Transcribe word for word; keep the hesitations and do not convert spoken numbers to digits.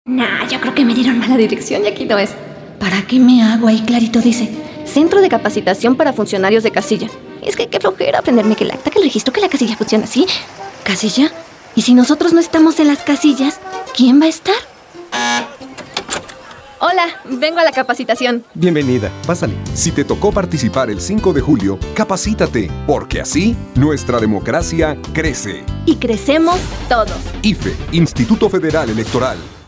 Nah, yo creo que me dieron mala dirección y aquí no es. ¿Para qué me hago? Ahí clarito dice Centro de Capacitación para Funcionarios de Casilla. Es que qué flojera aprenderme que el acta, que el registro, que la casilla funciona así. ¿Casilla? ¿Y si nosotros no estamos en las casillas, quién va a estar? Hola, vengo a la capacitación. Bienvenida, pásale. Si te tocó participar el cinco de julio, capacítate, porque así nuestra democracia crece. Y crecemos todos. I F E, Instituto Federal Electoral.